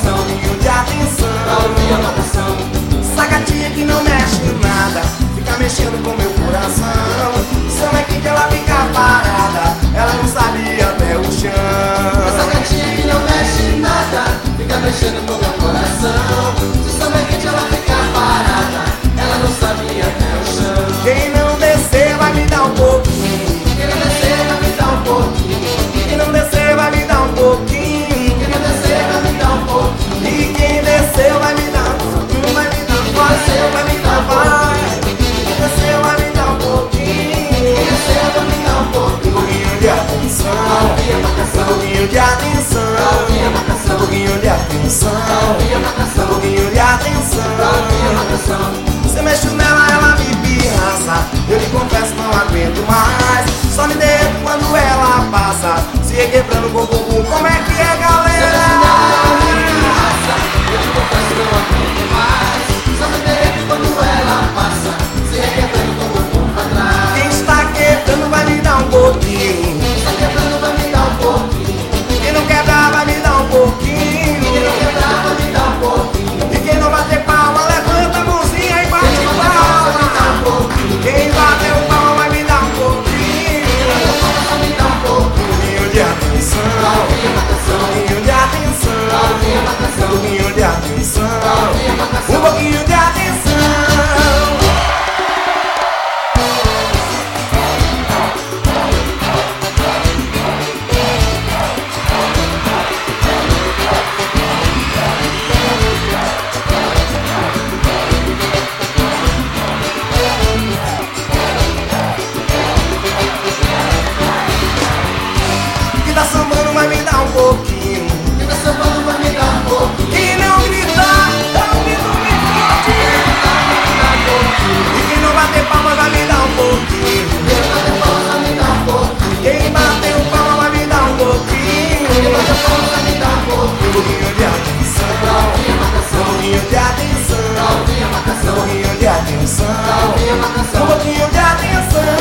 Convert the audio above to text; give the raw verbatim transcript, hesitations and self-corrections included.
marcação. Um pouquinho de atenção. Pra ouvir a marcação. Essa gatinha que não mexe em nada, fica mexendo com meu coração. São é que ela fica parada, ela não sabe ir até o chão. Essa gatinha que não mexe em nada, fica mexendo com meu coração. Se souber que ela fica parada, ela não sabe ir até o chão. Quem não descer vai me dar um pouquinho. Quem não descer vai me dar um pouquinho. Quem não descer vai me dar um pouquinho. Quem não descer vai me dar um pouquinho. E quem desceu vai me dar um pouquinho, vai me dar um pouquinho, vai me dar um pouquinho. Quem desceu vai me dar um pouquinho. Quem descer vai me dar um Um pouquinho. pouquinho de atenção. Pra ouvir a Um marcação. pouquinho de atenção. Pra ouvir a Um marcação. pouquinho de atenção. Pra ouvir a Um marcação. pouquinho de Pra atenção. ouvir a marcação. Você mexe nela, ela me pirraça. Eu lhe confesso, não aguento mais. Só me derreto quando ela passa, se requebrando com o bumbum. Como é que é, galera? Eu te confesso, não aguento mais. Só me derrete quando ela passa, se requebrando com o bumbum pra trás. Quem está quebrando vai me dar um pouquinho. Está quebrando vai me dar um pouquinho. Quem não quebrar vai me dar um pouquinho. Quem não quebrar vai me dar um pouquinho. E quem não bater palma, levanta a mãozinha e bate Quem não bater palma vai me dar um palma. pouquinho. Quem bateu palma vai me dar um pouquinho. Quem bateu palma vai me dar um Um pouquinho. pouquinho de atenção. Pra ouvir a marcação. Um pouquinho de atenção. Pra ouvir a Um marcação. pouquinho de atenção. Pra ouvir a marcação. Um pouquinho de atenção. Que tá sambando vai me dar um pouquinho. Quem tá sambando vai me dar um pouquinho. E não gritar, dá um grito bem forte. E quem não bater palma vai me dar um pouquinho. Quem bateu palma vai me dar um pouquinho. Quem bateu palma vai me dar um pouquinho. Quem bateu palma vai me dar um Um pouquinho. pouquinho de atenção. Pra ouvir a Um marcação. pouquinho de atenção. Pra ouvir a Um marcação. pouquinho de atenção. Pra ouvir a Um marcação. pouquinho de atenção.